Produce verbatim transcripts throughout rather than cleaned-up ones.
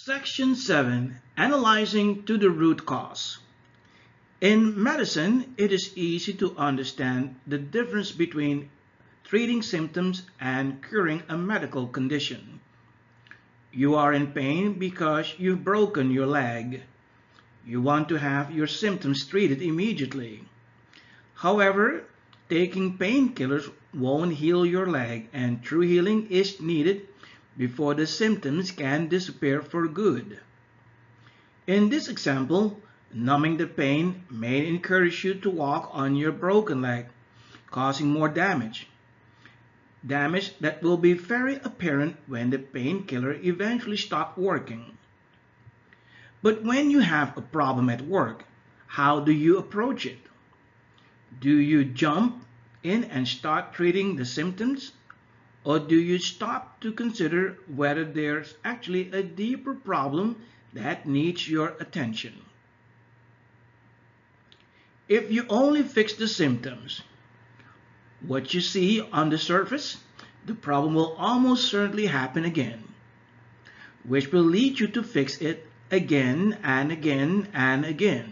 Section seven. Analyzing to the root cause. In medicine, it is easy to understand the difference between treating symptoms and curing a medical condition. You are in pain because you've broken your leg. You want to have your symptoms treated immediately. However, taking painkillers won't heal your leg, and true healing is needed before the symptoms can disappear for good. In this example, numbing the pain may encourage you to walk on your broken leg, causing more damage. Damage that will be very apparent when the painkiller eventually stops working. But when you have a problem at work, how do you approach it? Do you jump in and start treating the symptoms? Or do you stop to consider whether there's actually a deeper problem that needs your attention? If you only fix the symptoms, what you see on the surface, the problem will almost certainly happen again, which will lead you to fix it again and again and again.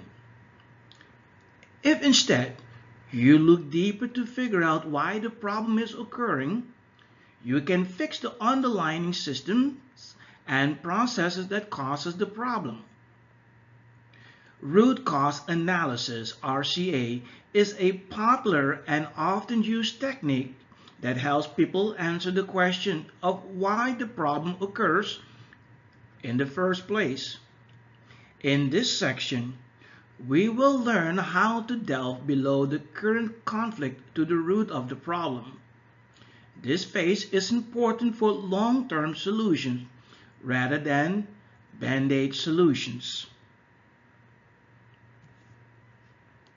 If instead you look deeper to figure out why the problem is occurring, you can fix the underlying systems and processes that causes the problem. Root cause analysis, R C A, is a popular and often used technique that helps people answer the question of why the problem occurs in the first place. In this section, we will learn how to delve below the current conflict to the root of the problem. This phase is important for long-term solutions rather than band-aid solutions.